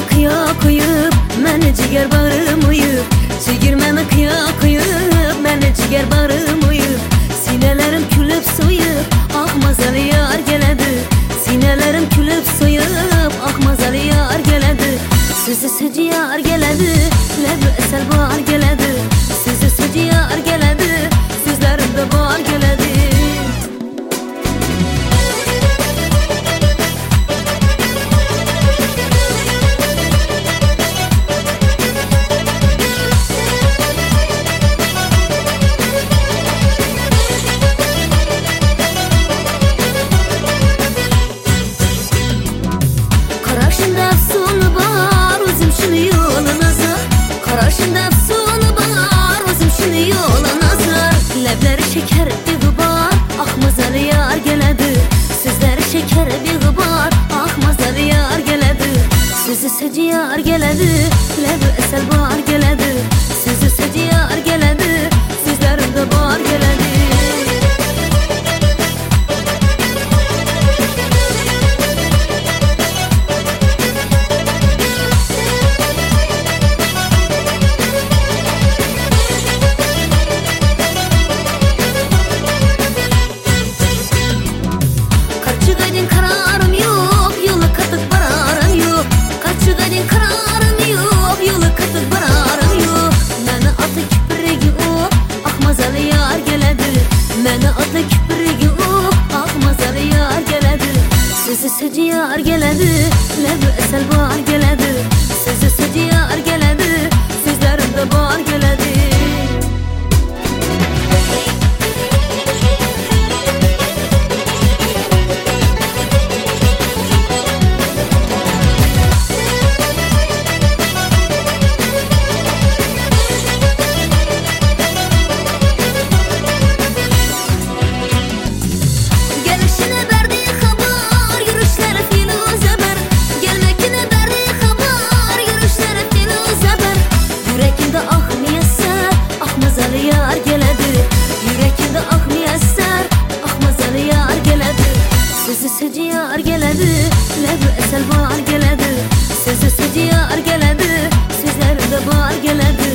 kıya koyup məni ciger bağrım uyup, çigirməni kıya koyup məni ciger bağrım uyup, sinelerim külüp soyup akmazalı yar geledi, sinelerim külüp soyup akmazalı yar geledi, sözü sözü yar geledi, lebi esel bağır geledi, sözü sözü yar geledi, sözlerimde bağır geledi. Karşında efsunu var uzun şunu yolunuza, karşında efsunu var uzun şunu yolunuza, lebleri şeker bir gıbar akmazalı yar geledi, sözleri şeker bir gıbar akmazalı yar geledi, sözü sözü yar geledi, lebi esel bağır geledi, sözü sözü yar geledi, sözlerimde bağır geledi. Kararım yok, yolu katık bararım yok. Kaçı gadin kararım yok, yolu katık bararım yok. Məni atı küpüregi o, akmazalı yar geledi. Məni atı küpüregi o, akmazalı yar geledi. Sözü sözü yar geledi, lebi esel bağır geledi. Sözü sözü yar geledi, sözlerimde bağır geledi. Sözü sözü yar geledi, lebi esel bağır geledi, sözü sözü yar geledi, sözlerimde bağır geledi.